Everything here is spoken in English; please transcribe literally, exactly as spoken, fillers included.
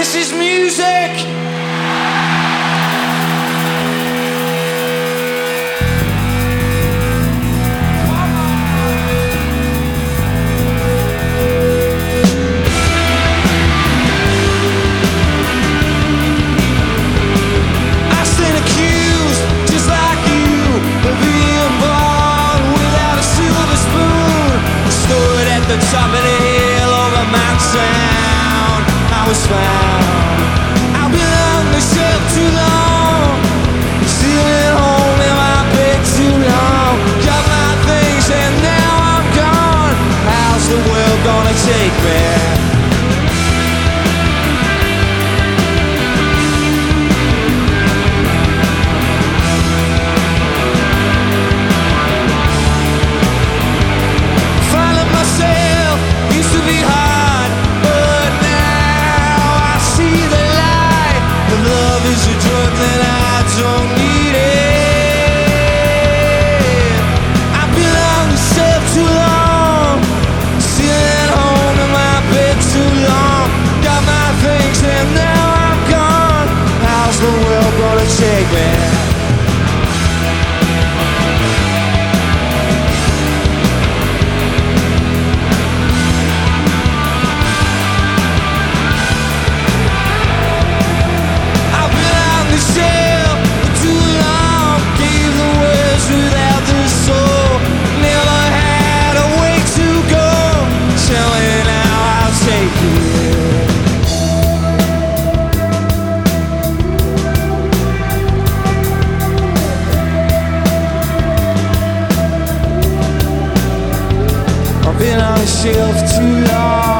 This is music. I've been accused, just like you, of being born without a silver spoon. Stood at the top of the hill of a mountain. I was found. I've been on the shelf too long, still at home in my bed too long. Got my things and now I'm gone. How's the world gonna take me? Finding myself used to be hard, but now I see the light. The love is a drug that I don't need it. I've been on the shelf too long, still at home in my bed too long. Got my things and now I'm gone. How's the world gonna take me? I've been on the shelf for too long, gave the words without the soul. Never had a way to go. Tell me now, I'll take it. I've been on the shelf too long.